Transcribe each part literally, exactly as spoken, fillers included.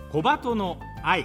小鳩の愛。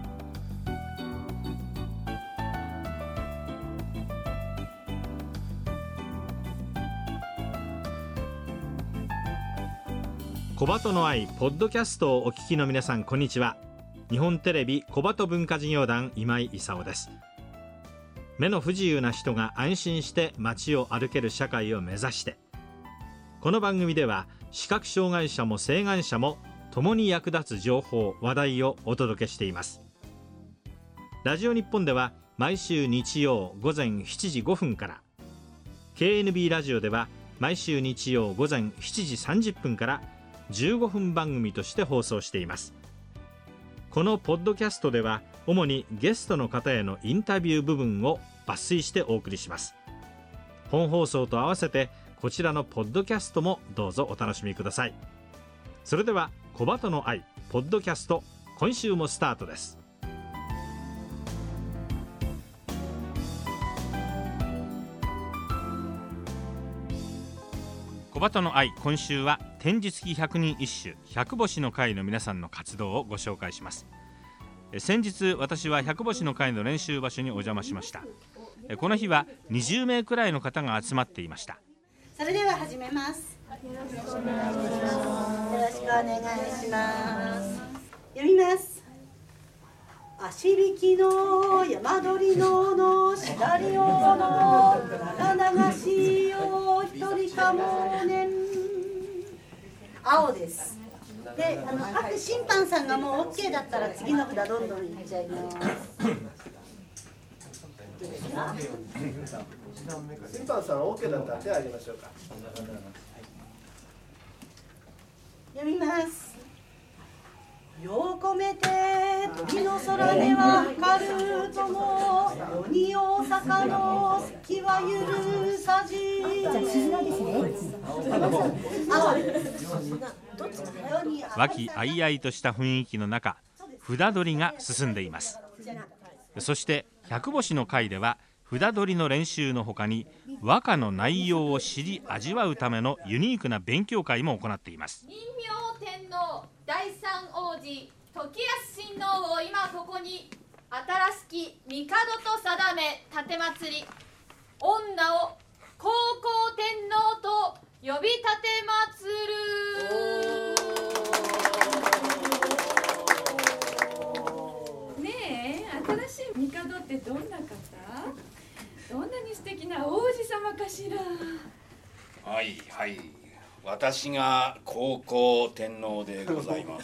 小鳩の愛ポッドキャストをお聞きの皆さん、こんにちは。日本テレビ小鳩文化事業団今井勲です。目の不自由な人が安心して街を歩ける社会を目指して、この番組では視覚障害者も晴眼者も共に役立つ情報話題をお届けしています。ラジオ日本では毎週日曜午前しちじごふんから、 ケーエヌビー ラジオでは毎週日曜午前しちじさんじゅっぷんからじゅうごふん番組として放送しています。このポッドキャストでは主にゲストの方へのインタビュー部分を抜粋してお送りします。本放送と合わせてこちらのポッドキャストもどうぞお楽しみください。それでは小鳩の愛ポッドキャスト、今週もスタートです。小鳩の愛、今週は展示付き百人一首百星の会の皆さんの活動をご紹介します。先日私は百星の会の練習場所にお邪魔しました。この日はにじゅうめいくらいの方が集まっていました。 それでは始めます。よろしくお願いします。よろしくお願いします。読みます。足引きの山鳥ののしだりおの流しを一人かもねん。青です。で、あの各審判さんがもう OK だったら次の札どんどんいっちゃいます。 審判さん OK だったら手を挙げましょうか。 読みます。よう込めて鳥の空では光るとも、鬼大阪の隙は許さじ。じゃあ鈴名ですね。 和気あいあいとした雰囲気の中、札取りが進んでいます。そして百星の会では札取りの練習のほかに和歌の内容を知り味わうためのユニークな勉強会も行っています。 仁明天皇第三王子時安親王を今ここに新しき帝と定め立て祭り、御名を高校天皇と呼び立て祭る。ねえ、新しい帝ってどんな方？どんなに素敵な王子様かしら。 はいはい、私が高校天皇でございます。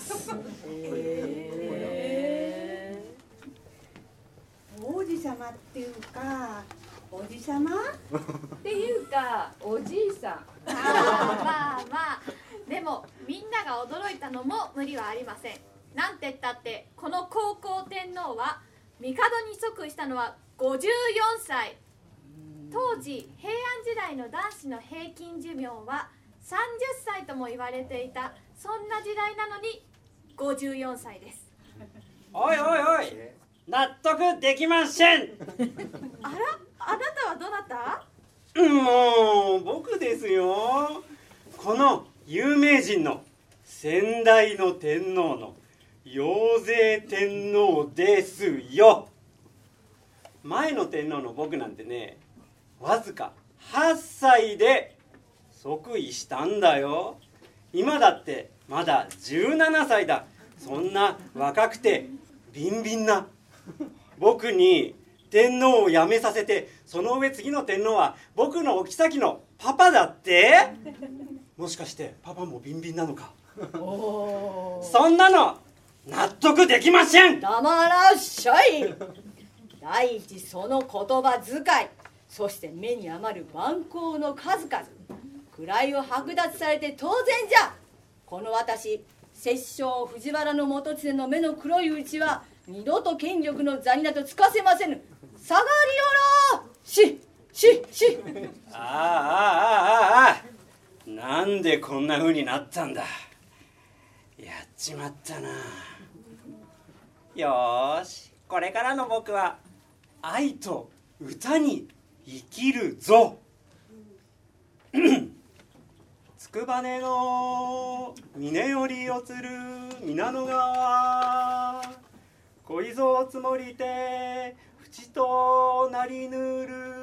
えー、王子様っていうかおじ様っていうかおじいさん。あまあまあ、でもみんなが驚いたのも無理はありません。なんて言ったってこの高校天皇は帝に即位したのはごじゅうよんさい。当時平安時代の男子の平均寿命はさんじゅっさいとも言われていた、そんな時代なのにごじゅうよんさいです。 おいおいおい、納得できません。 あら、あなたはどなた？ もう僕ですよ。この有名人の先代の天皇の陽勢天皇ですよ。前の天皇の僕なんてね、わずかはっさいで即位したんだよ。今だってまだじゅうななさいだ。そんな若くてビンビンな僕に天皇を辞めさせて、その上次の天皇は僕のお妃のパパだって？もしかしてパパもビンビンなのか？そんなの納得できません。 黙らっしゃい。第一、その言葉遣い、そして目に余る蛮行の数々、位を剥奪されて当然じゃ。この私摂政藤原の元常の目の黒いうちは二度と権力の座になどつかせませぬ。下がりよろししし。 ああああああ、なんでこんな風になったんだ。やっちまったな。よーし、これからの僕は愛と歌に生きるぞ。 筑波根の峰よりおつる皆野川小磯を積もりて淵となりぬる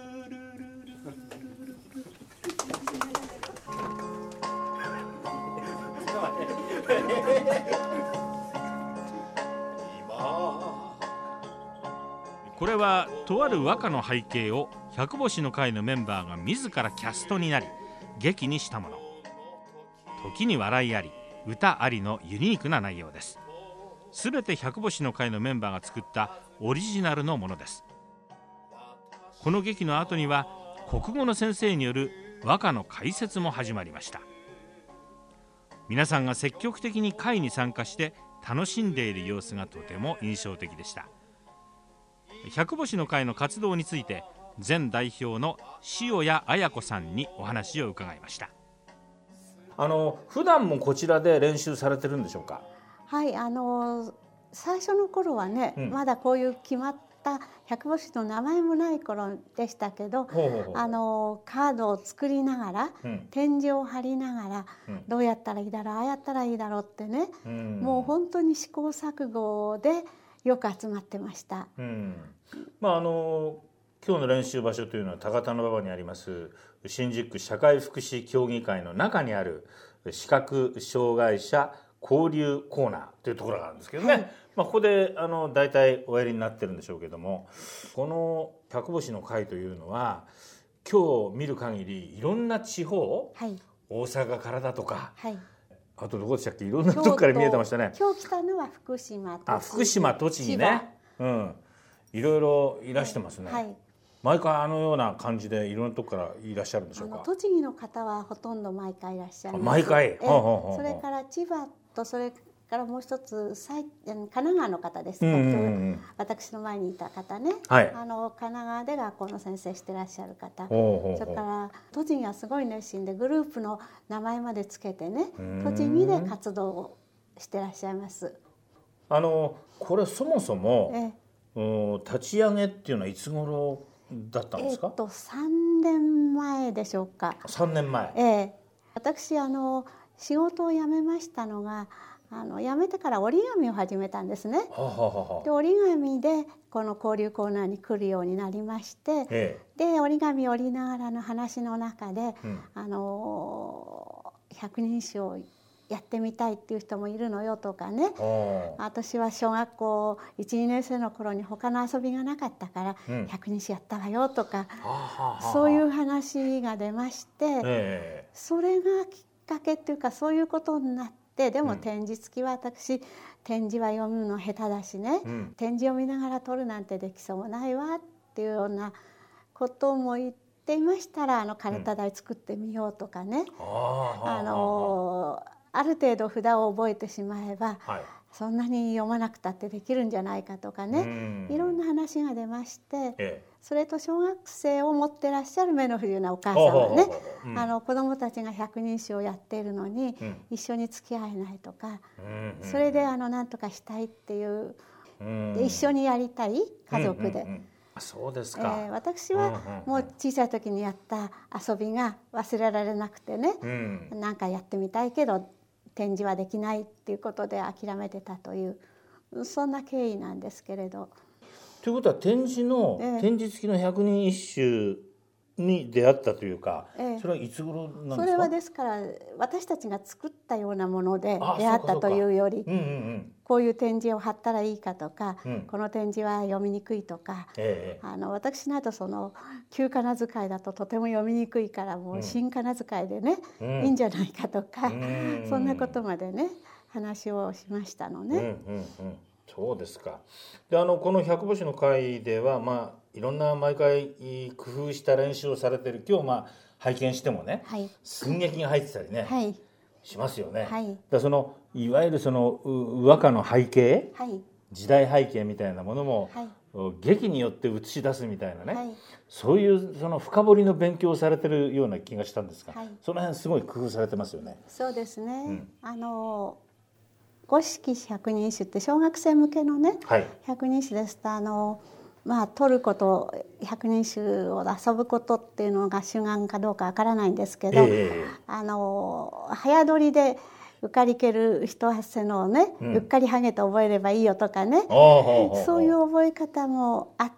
これはとある和歌の背景を百星の会のメンバーが自らキャストになり劇にしたもの。時に笑いあり歌ありのユニークな内容です。すべて百星の会のメンバーが作ったオリジナルのものです。この劇の後には国語の先生による和歌の解説も始まりました。皆さんが積極的に会に参加して楽しんでいる様子がとても印象的でした。百星の会の活動について前代表の塩谷綾子さんにお話を伺いました。 あの普段もこちらで練習されてるんでしょうか？ はい、あの最初の頃はね、うん、まだこういう決まった百星の名前もない頃でしたけど、ほうほうほう、あのカードを作りながら、うん、展示を貼りながら、うん、どうやったらいいだろう、ああやったらいいだろうってね、うん、もう本当に試行錯誤でよく集まってました。うん、 まああの今日の練習場所というのは高田馬場にあります新宿区社会福祉協議会の中にある視覚障害者交流コーナーというところがあるんですけどね、はい、まあ、ここであの大体おやりになってるんでしょうけども、この百星の会というのは今日見る限りいろんな地方、はい、大阪からだとか、はい、あとどこでしたっけ、いろんなとこから見えてましたね。 今日来たのは福島、 あ、福島、栃木ね、うん、いろいろいらしてますね、はいはい、毎回あのような感じでいろんなとこからいらっしゃるんでしょうか？ 栃木の方はほとんど毎回いらっしゃいます。 毎回、 えー、それから千葉とそれからもう一つ神奈川の方ですか、うんうんうん、私の前にいた方ね、はい、あの神奈川で学校の先生してらっしゃる方、ほうほうほう、それから栃木はすごい熱心でグループの名前までつけてね、栃木で活動をしてらっしゃいます。 あのこれそもそも、えー、立ち上げっていうのはいつ頃だったんですか？ えー、っとさんねんまえでしょうか。 さんねんまえ。 ええ、私あの仕事を辞めましたのが、あの辞めてから折り紙を始めたんですね。はははで折り紙でこの交流コーナーに来るようになりまして、ええ、で折り紙折りながらの話の中で、うん、あの百人一首をやってみたいっていう人もいるのよとかね、私は小学校いち、にねん生の頃に他の遊びがなかったから百人一首やったわよとか、うん、そういう話が出まして、ええ、それがきっかけっていうかそういうことになって、でも展示付きは私展示は読むの下手だしね、うん、展示を見ながら撮るなんてできそうもないわっていうようなことも言っていましたら、あのカルタ台作ってみようとかね、うん、あのある程度札を覚えてしまえば、はい、そんなに読まなくたってできるんじゃないかとかね、いろんな話が出まして、ええ、それと小学生を持ってらっしゃる目の不自由なお母さんはね、うん、あの子どもたちが百人一首をやっているのに、うん、一緒に付き合えないとか、うん、それであの何とかしたいっていう、うん、で一緒にやりたい家族で。うんうんうん、 そうですか。 えー、私はもう小さい時にやった遊びが忘れられなくてね、うん、なんかやってみたいけど展示はできないっていうことで諦めてたという、そんな経緯なんですけれど。 ということは展示の、ええ、展示付きの百人一首に出会ったというか、ええ、それはいつ頃なんですか？ それはですから私たちが作ったようなもので出会ったというより、うんうんうん、こういう展示を貼ったらいいかとか、うん、この展示は読みにくいとか、ええ、あの私などその旧仮名遣いだととても読みにくいからもう新仮名遣いでね、うん、いいんじゃないかとか、うん、そんなことまでね話をしましたのね。うんうんうん、 そうですか。であのこの百星の会では、まあ、いろんな毎回工夫した練習をされてる。今日まあ拝見してもね、はい、寸劇が入ってたりね、はい、しますよね。はい、だそのいわゆるその和歌の背景、はい、時代背景みたいなものも、はい、劇によって映し出すみたいなね、はい、そういうその深掘りの勉強をされてるような気がしたんですが、はい、その辺すごい工夫されてますよね。 そうですね、うん、あの五色百人一首って小学生向けのね、はい、百人一首ですとあのまあ取ること百人一首を遊ぶことっていうのが主眼かどうかわからないんですけど、えー、あの早取りでうかりける一発せのをね、うん、うっかりはげて覚えればいいよとかね、そういう覚え方もあって、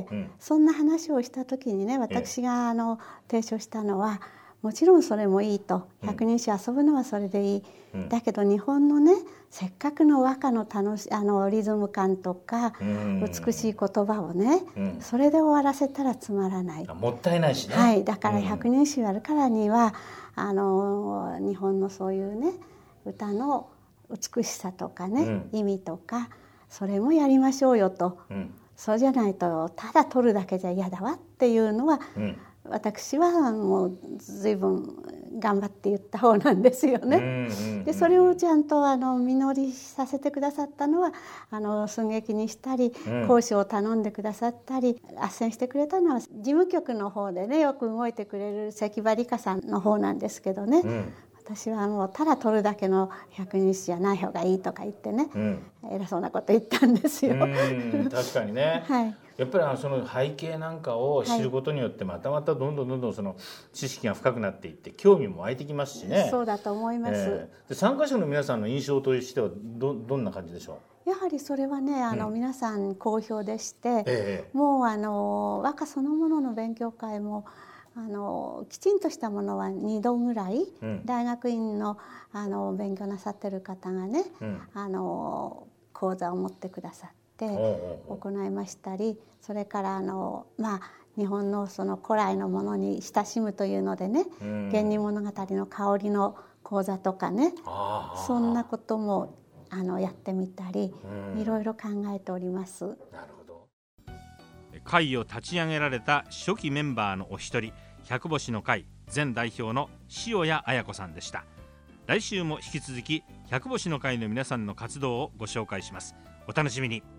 うん、そんな話をした時にね、私があの提唱したのは、もちろんそれもいいと、百人一首遊ぶのはそれでいい、うん、だけど日本のね、せっかくの和歌の楽しあのリズム感とか、うん、美しい言葉をね、うん、それで終わらせたらつまらない。 もったいないしね。 はい、だから百人一首やるからには、うん、あの日本のそういうね歌の美しさとかね、うん、意味とかそれもやりましょうよと、うん、そうじゃないとただ取るだけじゃ嫌だわっていうのは、うん、私はもう随分頑張って言った方なんですよね。うんうんうん、でそれをちゃんとあの実りさせてくださったのはあの寸劇にしたり、うん、講師を頼んでくださったり斡旋してくれたのは事務局の方でねよく動いてくれる関場理香さんの方なんですけどね、うん、私はもうただ取るだけの百人一首じゃない方がいいとか言ってね、うん、偉そうなこと言ったんですよ。 うん確かにね、 はい、 やっぱりあのその背景なんかを知ることによってまたまたどんどんどんどんその知識が深くなっていって興味も湧いてきますしね。 そうだと思います、えー、で参加者の皆さんの印象としては ど, どんな感じでしょう。やはりそれはねあの、うん、皆さん好評でして、えー、もうあの和歌そのものの勉強会もあのきちんとしたものはにどぐらい、うん、大学院 の, あの勉強なさってる方がね、うん、あの講座を持ってくださって行いましたり、それからあの、まあ、日本 の, その古来のものに親しむというのでね「源氏物語」の香りの講座とかね、そんなこともあのやってみたり、いろいろ考えております。 なるほど。 会を立ち上げられた初期メンバーのお一人、百星の会前代表の塩谷綾子さんでした。来週も引き続き百星の会の皆さんの活動をご紹介します。お楽しみに。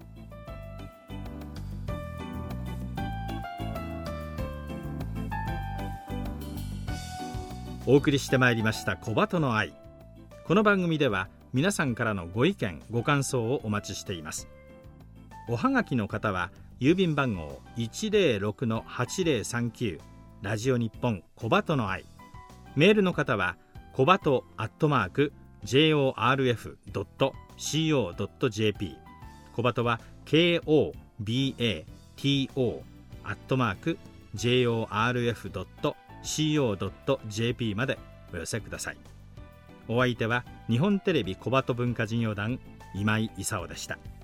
お送りしてまいりました小鳩の愛。この番組では皆さんからのご意見ご感想をお待ちしています。おはがきの方は郵便番号 いちゼロろくのはちゼロさんきゅう ラジオ日本小鳩の愛。メールの方は小鳩アットマーク ジェイオーアールエフドットシーオードットジェーピー 小鳩は ケーオービーエーティーオー アットマーク ジェイオーアールエフドットシーオードットジェーピー までお寄せください。お相手は日本テレビ小鳩文化事業団今井勲でした。